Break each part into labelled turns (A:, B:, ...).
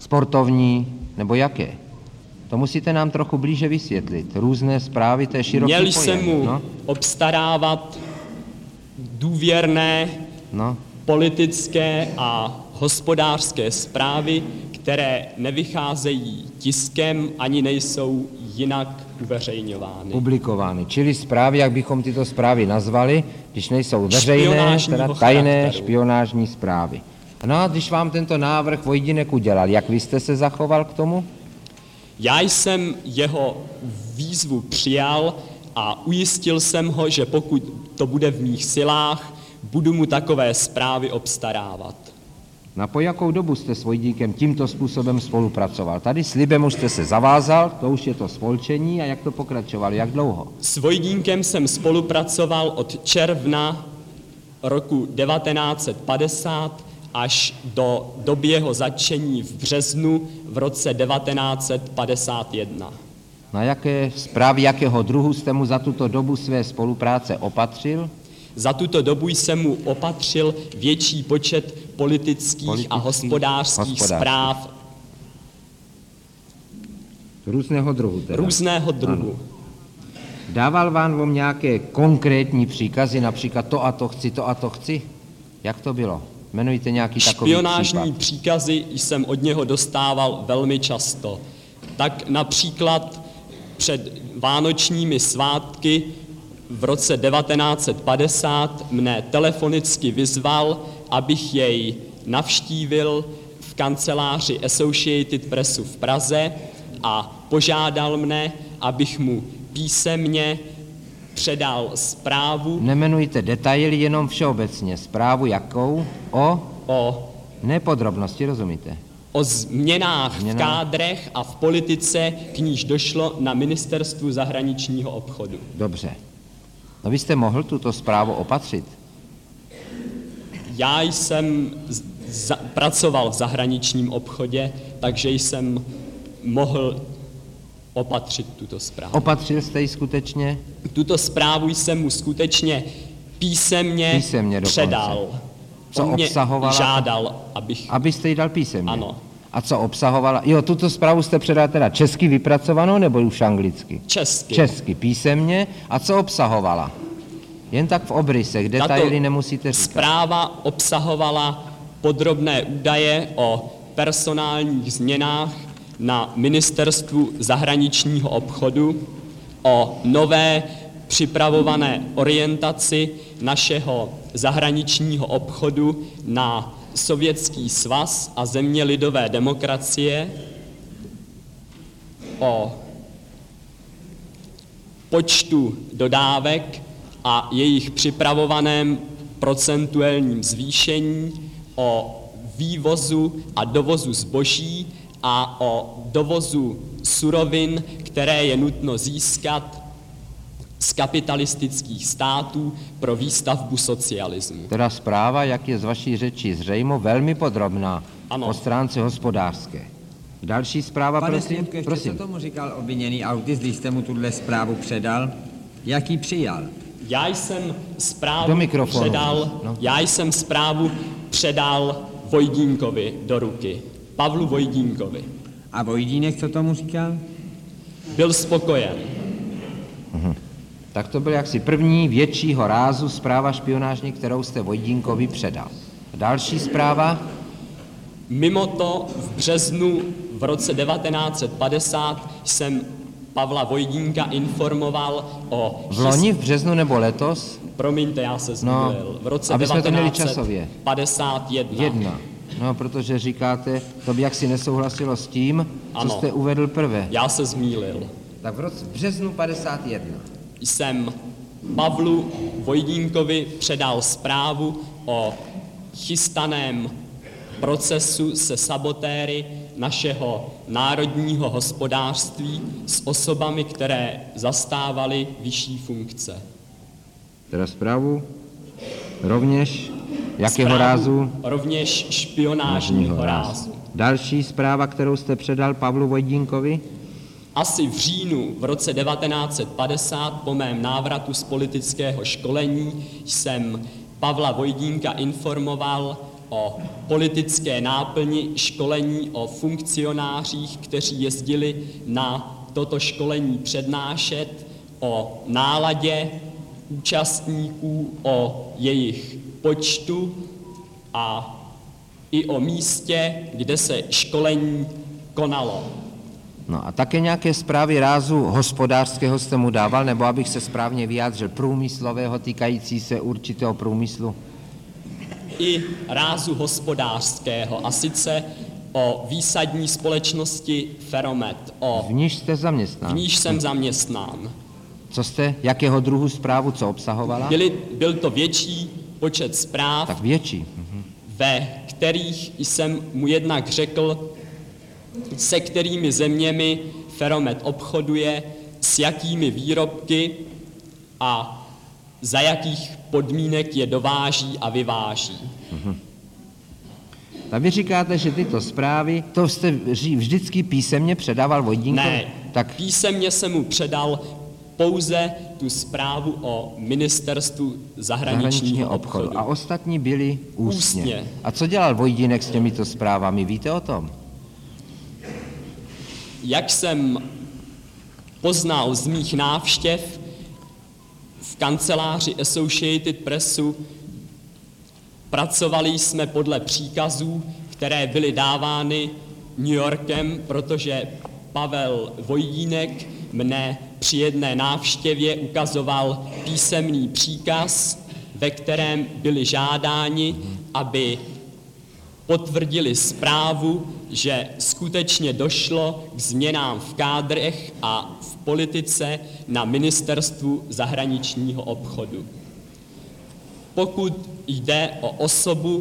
A: sportovní nebo jaké? To musíte nám trochu blíže vysvětlit. Různé zprávy, to je široký pojem.
B: Měl jsem mu obstarávat důvěrné politické a hospodářské zprávy, které nevycházejí tiskem ani nejsou jinak uveřejňovány.
A: Publikovány. Čili zprávy, jak bychom tyto zprávy nazvali, když nejsou veřejné, teda tajné špionážní zprávy. No a když vám tento návrh Vojdinek udělal, jak vy jste se zachoval k tomu?
B: Já jsem jeho výzvu přijal a ujistil jsem ho, že pokud to bude v mých silách, budu mu takové zprávy obstarávat.
A: Na po jakou dobu jste s Vojdíkem tímto způsobem spolupracoval? Tady slibem už jste se zavázal, to už je to spolčení, a jak to pokračovalo, jak dlouho?
B: S Vojdínkem jsem spolupracoval od června roku 1950 až do doby jeho zatčení v březnu v roce 1951.
A: Na jaké zprávy, jakého druhu jste mu za tuto dobu své spolupráce opatřil?
B: Za tuto dobu jsem mu opatřil větší počet politických a hospodářských zpráv.
A: Různého druhu teda.
B: Různého druhu.
A: Ano. Dával vám nějaké konkrétní příkazy, například to a to chci, to a to chci? Jak to bylo? Jmenujte nějaký takový
B: špionážní
A: případ.
B: příkazy jsem od něho dostával velmi často. Tak například před vánočními svátky v roce 1950 mne telefonicky vyzval, abych jej navštívil v kanceláři Associated Pressu v Praze a požádal mne, abych mu písemně předal zprávu.
A: Nemenujte detaily, jenom všeobecně. Zprávu jakou? Ne podrobnosti, rozumíte?
B: O změnách v kádrech a v politice, k níž došlo na ministerstvu zahraničního obchodu.
A: Dobře. No vy jste mohl tuto zprávu opatřit?
B: Já jsem pracoval v zahraničním obchodě, takže jsem mohl opatřit tuto zprávu.
A: Opatřil jste ji skutečně?
B: Tuto zprávu jsem mu skutečně písemně předal.
A: Co obsahovala?
B: Žádal, abych...
A: Abyste ji dal písemně?
B: Ano.
A: A co obsahovala? Jo, tuto zprávu jste předal teda česky vypracovanou, nebo už anglicky?
B: Česky.
A: Česky, písemně. A co obsahovala? Jen tak v obrysech, detaily nemusíte říkat.
B: Zpráva obsahovala podrobné údaje o personálních změnách na ministerstvu zahraničního obchodu, o nové připravované orientaci našeho zahraničního obchodu na Sovětský svaz a země lidové demokracie, o počtu dodávek a jejich připravovaném procentuálním zvýšení, o vývozu a dovozu zboží a o dovozu surovin, které je nutno získat z kapitalistických států pro výstavbu socialismu.
A: Teda zpráva, jak je z vaší řeči zřejmo, velmi podrobná.
B: Ano.
A: Po stránce hospodářské. Další zpráva,
C: Pane
A: prosím.
C: Svědku, ještě co tomu říkal obviněný autist, když jste mu tuhle zprávu předal? Jak ji přijal?
B: Já jsem zprávu předal Vojdínkovi do ruky. Pavlu Vojdínkovi.
C: A Vojdínek co tomu říkal?
B: Byl spokojen.
A: Tak to byl jaksi první většího rázu zpráva špionážní, kterou jste Vojdínkovi předal. Další zpráva?
B: Mimo to v březnu v roce 1950 jsem Pavla Vojdínka informoval o...
A: V loni, v březnu nebo letos?
B: Promiňte, já se zmínil. V roce
A: 1951. No, protože říkáte, to by jaksi nesouhlasilo s tím, co jste uvedl prvé.
B: Já se zmýlil.
A: Tak v březnu 51.
B: Jsem Pavlu Vojdínkovi předal zprávu o chystaném procesu se sabotéry našeho národního hospodářství s osobami, které zastávaly vyšší funkce.
A: Teda zprávu rovněž jakého rázu?
B: Rovněž špionážního rázu.
A: Další zpráva, kterou jste předal Pavlu Vojdínkovi?
B: Asi v říjnu v roce 1950 po mém návratu z politického školení jsem Pavla Vojdínka informoval o politické náplni školení o funkcionářích, kteří jezdili na toto školení přednášet, o náladě účastníků, o jejich počtu a i o místě, kde se školení konalo.
A: No a také nějaké zprávy rázu hospodářského jste mu dával, nebo abych se správně vyjádřil, průmyslového, týkající se určitého průmyslu?
B: I rázu hospodářského, a sice o výsadní společnosti Ferromet,
A: V níž jste zaměstnán.
B: v níž jsem zaměstnán.
A: Jakého druhu zprávu, co obsahovala?
B: Byl to větší počet zpráv,
A: Tak větší.
B: ve kterých jsem mu jednak řekl, se kterými zeměmi Ferromet obchoduje, s jakými výrobky a za jakých podmínek je dováží a vyváží.
A: A vy říkáte, že tyto zprávy, to jste vždycky písemně předával Vojdínkovi?
B: Ne, tak písemně jsem mu předal pouze tu zprávu o ministerstvu zahraničního obchodu.
A: A ostatní byli ústně.
B: Ústně.
A: A co dělal Vojdínek s těmito zprávami? Víte o tom?
B: Jak jsem poznal z mých návštěv v kanceláři Associated Pressu, pracovali jsme podle příkazů, které byly dávány New Yorkem, protože Pavel Vojdínek mne při jedné návštěvě ukazoval písemný příkaz, ve kterém byli žádáni, aby potvrdili zprávu, že skutečně došlo k změnám v kádrech a v politice na ministerstvu zahraničního obchodu. Pokud jde o osobu,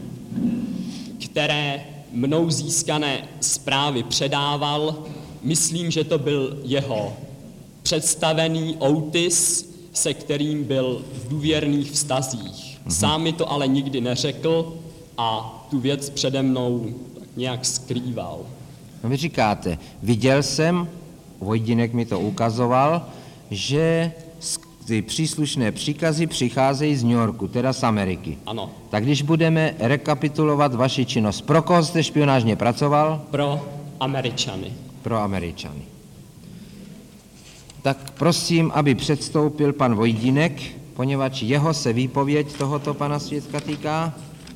B: které mnou získané zprávy předával, myslím, že to byl jeho představený Otis, se kterým byl v důvěrných vztazích. Sám mi to ale nikdy neřekl a tu věc přede mnou tak nějak skrýval.
A: No vy říkáte, viděl jsem, Vojdínek mi to ukazoval, že ty příslušné příkazy přicházejí z New Yorku, teda z Ameriky.
B: Ano.
A: Tak když budeme rekapitulovat vaši činnost, pro koho jste špionážně pracoval?
B: Pro Američany.
A: Pro Američany. Tak prosím, aby předstoupil pan Vojdínek, poněvadž jeho se výpověď tohoto pana svědka týká.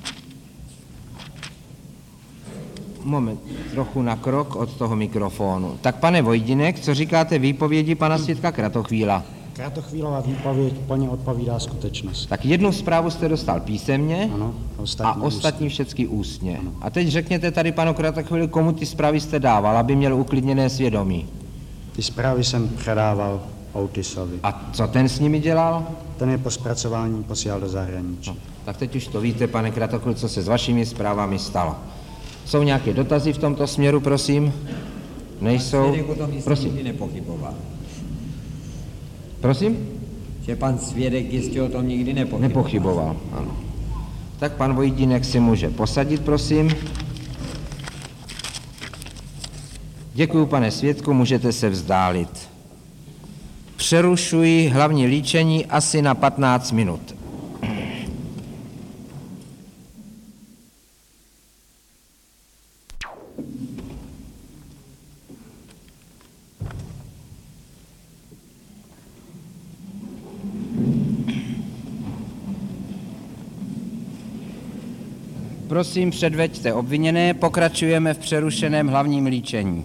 A: Moment, trochu na krok od toho mikrofonu. Tak pane Vojdínek, co říkáte výpovědi pana svědka Kratochvíla?
D: Kratochvílová výpověď plně odpovídá skutečnost.
A: Tak jednu zprávu jste dostal písemně
D: Ano,
A: a ostatní všechny ústně. Ano. A teď řekněte tady panu Kratochvíli, komu ty zprávy jste dával, aby měl uklidněné svědomí.
D: Ty zprávy jsem předával Otisovi.
A: A co ten s nimi dělal?
D: Ten je po zpracování posílal do zahraničí.
A: No, tak teď už to víte, pane Kratochvíl, co se s vašimi zprávami stalo. Jsou nějaké dotazy v tomto směru, prosím? Nejsou?
C: Svědek o tom
A: Prosím.
C: nikdy nepochyboval.
A: Prosím?
C: Že pan svědek jistě o tom nikdy nepochyboval.
A: Nepochyboval, ano. Tak pan Vojdínek si může posadit, prosím. Děkuju, pane svědku, můžete se vzdálit. Přerušuji hlavní líčení asi na 15 minut. Prosím, předveďte obviněné, pokračujeme v přerušeném hlavním líčení.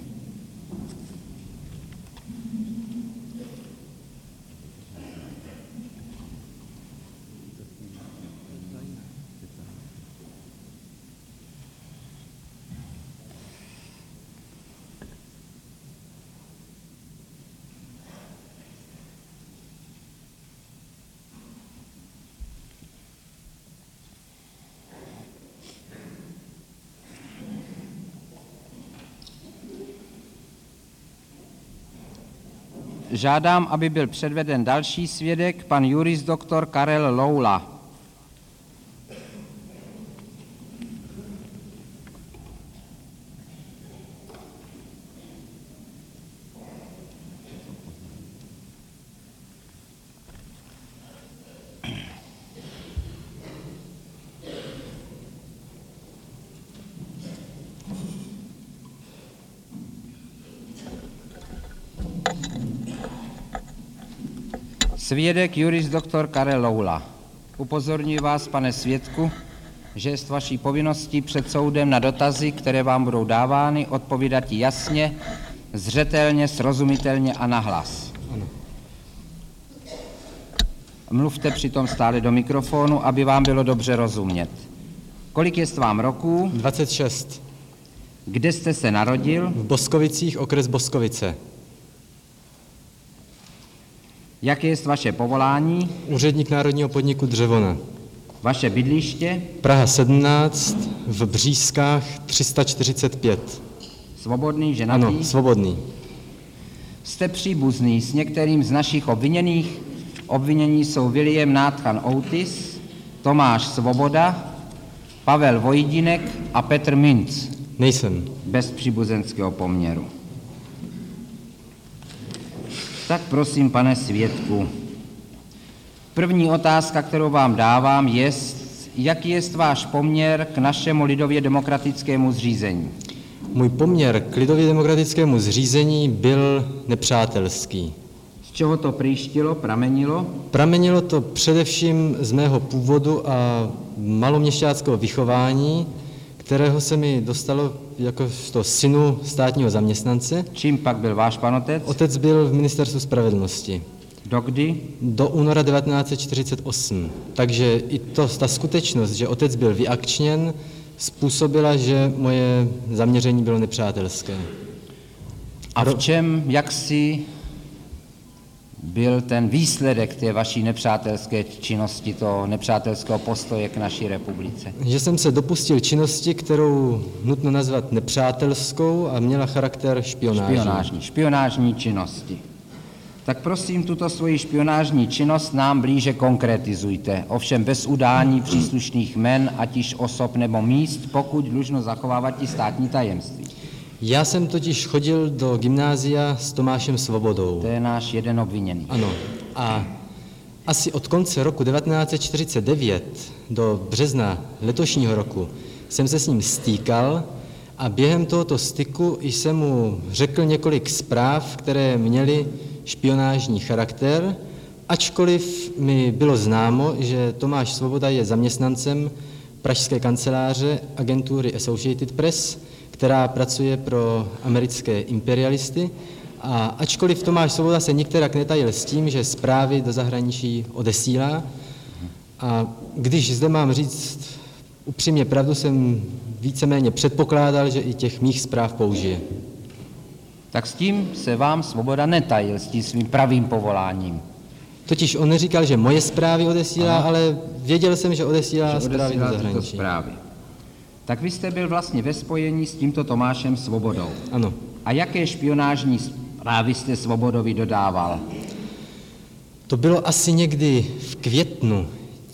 A: Žádám, aby byl předveden další svědek, pan juris doktor Karel Loula. Svědek jurist doktor Karel Loula. Upozorňuji vás, pane svědku, že je vaší povinností před soudem na dotazy, které vám budou dávány, odpovídat jasně, zřetelně, srozumitelně a nahlas. Mluvte přitom stále do mikrofonu, aby vám bylo dobře rozumět. Kolik je vám roků?
E: 26.
A: Kde jste se narodil?
E: V Boskovicích, okres Boskovice.
A: Jaké je vaše povolání?
E: Úředník Národního podniku Dřevona.
A: Vaše bydliště?
E: Praha 17, v Břízkách 345.
A: Svobodný, ženatý?
E: Ano, svobodný.
A: Jste příbuzný s některým z našich obviněných? Obvinění jsou William Nathan Otis, Tomáš Svoboda, Pavel Vojdinek a Petr Minc.
E: Nejsem.
A: Bez příbuzenského poměru. Tak prosím, pane svědku, první otázka, kterou vám dávám, je, jaký je váš poměr k našemu lidově demokratickému zřízení?
E: Můj poměr k lidově demokratickému zřízení byl nepřátelský.
A: Z čeho to prýštilo, pramenilo?
E: Pramenilo to především z mého původu a maloměšťáckého vychování, kterého se mi dostalo jakožto synu státního zaměstnance.
A: Čím pak byl váš pan otec?
E: Otec byl v Ministerstvu spravedlnosti.
A: Dokdy?
E: Do února 1948. Takže i ta skutečnost, že otec byl vyakčněn, způsobila, že moje zaměření bylo nepřátelské.
A: A v čem, jaksi byl ten výsledek té vaší nepřátelské činnosti, toho nepřátelského postoje k naší republice?
E: Že jsem se dopustil činnosti, kterou nutno nazvat nepřátelskou a měla charakter špionážní.
A: Špionážní činnosti. Tak prosím, tuto svoji špionážní činnost nám blíže konkretizujte, ovšem bez udání příslušných jmen, ať již osob nebo míst, pokud dlužno zachovávat i státní tajemství.
E: Já jsem totiž chodil do gymnázia s Tomášem Svobodou.
A: To je náš jeden obviněný.
E: Ano. A asi od konce roku 1949 do března letošního roku jsem se s ním stýkal a během tohoto styku jsem mu řekl několik zpráv, které měly špionážní charakter, ačkoliv mi bylo známo, že Tomáš Svoboda je zaměstnancem pražské kanceláře agentury Associated Press, která pracuje pro americké imperialisty, a ačkoliv Tomáš Svoboda se nikterak netajil s tím, že zprávy do zahraničí odesílá, a když zde mám říct upřímně pravdu, jsem víceméně předpokládal, že i těch mých zpráv použije.
A: Tak s tím se vám Svoboda netajil, s tím svým pravým povoláním.
E: Totiž on neříkal, že moje zprávy odesílá, ale věděl jsem, že odesílá zprávy do zahraničí.
A: Zprávy. Tak vy jste byl vlastně ve spojení s tímto Tomášem Svobodou.
E: Ano.
A: A jaké špionážní zprávy jste Svobodovi dodával?
E: To bylo asi někdy v květnu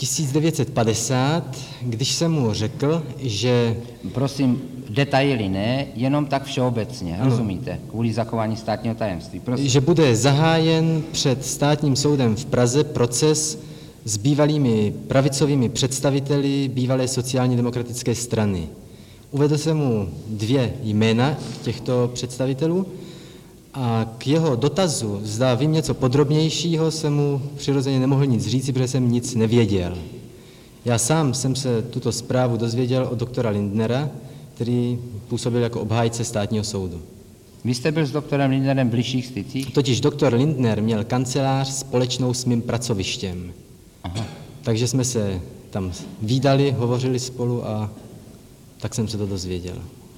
E: 1950, když jsem mu řekl, že...
A: Prosím, detaily ne, jenom tak všeobecně, rozumíte? Kvůli zachování státního tajemství. Prosím.
E: Že bude zahájen před státním soudem v Praze proces s bývalými pravicovými představiteli bývalé sociálně demokratické strany. Uvedl jsem mu 2 jména těchto představitelů a k jeho dotazu, zda vím něco podrobnějšího, jsem mu přirozeně nemohl nic říct, protože jsem nic nevěděl. Já sám jsem se tuto zprávu dozvěděl od doktora Lindnera, který působil jako obhájce státního soudu.
A: Vy jste byl s doktorem Lindnerem v bližších stycích?
E: Totiž doktor Lindner měl kancelář společnou s mým pracovištěm.
A: Aha.
E: Takže jsme se tam vídali, hovořili spolu a tak jsem se to dozvěděl.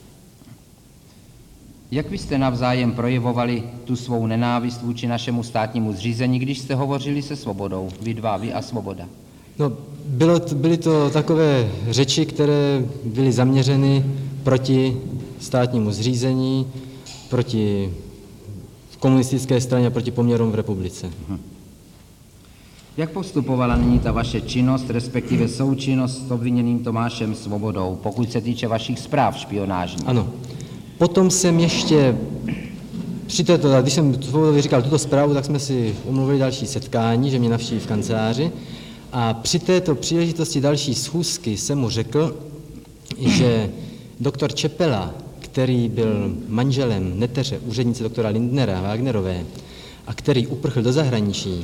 A: Jak vy jste navzájem projevovali tu svou nenávist vůči našemu státnímu zřízení, když jste hovořili se Svobodou? Vy dva, vy a Svoboda.
E: No, byly to takové řeči, které byly zaměřeny proti státnímu zřízení, proti komunistické straně a proti poměrům v republice.
A: Jak postupovala nyní ta vaše činnost, respektive součinnost s obviněným Tomášem Svobodou, pokud se týče vašich zpráv špionážních?
E: Ano. Potom jsem ještě, když jsem Svobodovi říkal tuto zprávu, tak jsme si umluvili další setkání, že mě navštíví v kanceláři. A při této příležitosti další schůzky jsem mu řekl, že doktor Čepela, který byl manželem neteře úřednice doktora Lindnera Wagnerové a který uprchl do zahraničí,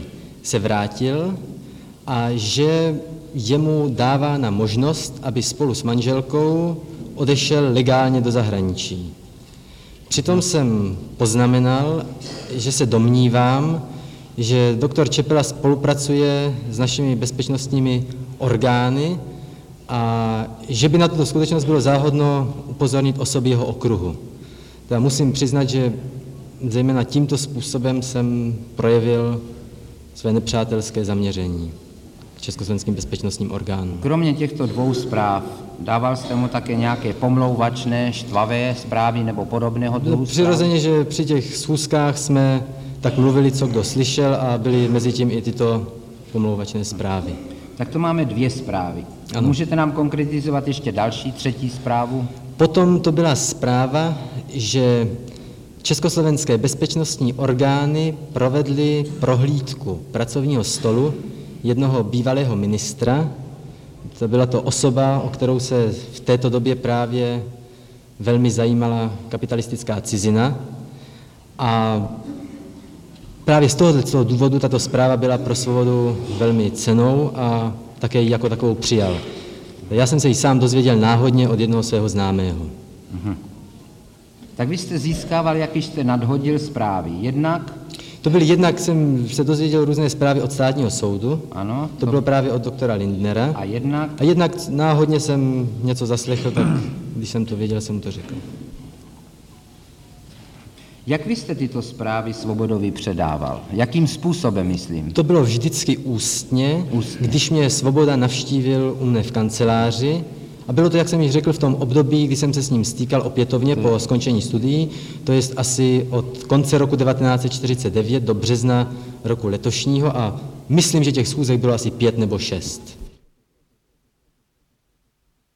E: se vrátil a že jemu dává na možnost, aby spolu s manželkou odešel legálně do zahraničí. Přitom jsem poznamenal, že se domnívám, že doktor Čepela spolupracuje s našimi bezpečnostními orgány a že by na tuto skutečnost bylo záhodno upozornit osoby jeho okruhu. Já musím přiznat, že zejména tímto způsobem jsem projevil své nepřátelské zaměření k československým bezpečnostním orgánům.
A: Kromě těchto dvou zpráv, dával jste mu také nějaké pomlouvačné, štvavé zprávy nebo podobného druhu zpráv?
E: Přirozeně, že při těch schůzkách jsme tak mluvili, co kdo slyšel a byly mezi tím i tyto pomlouvačné zprávy.
A: Tak to máme dvě zprávy.
E: Ano.
A: Můžete nám konkretizovat ještě další, třetí zprávu?
E: Potom to byla zpráva, že československé bezpečnostní orgány provedly prohlídku pracovního stolu jednoho bývalého ministra. To byla to osoba, o kterou se v této době právě velmi zajímala kapitalistická cizina. A právě z tohoto důvodu tato zpráva byla pro Svobodu velmi cennou a také ji jako takovou přijal. Já jsem se ji sám dozvěděl náhodně od jednoho svého známého.
A: Tak vy jste získával, jak jste nadhodil zprávy.
E: Jednak jsem se dozvěděl různé zprávy od státního soudu.
A: Ano.
E: To bylo právě od doktora Lindnera.
A: A jednak?
E: A jednak náhodně jsem něco zaslechl, tak když jsem to věděl, jsem to řekl.
A: Jak vy jste tyto zprávy Svobodovi předával? Jakým způsobem, myslím?
E: To bylo vždycky ústně, když mě Svoboda navštívil u mne v kanceláři. A bylo to, jak jsem již řekl, v tom období, kdy jsem se s ním stýkal opětovně po skončení studií, to jest asi od konce roku 1949 do března roku letošního a myslím, že těch schůzek bylo asi 5 nebo 6.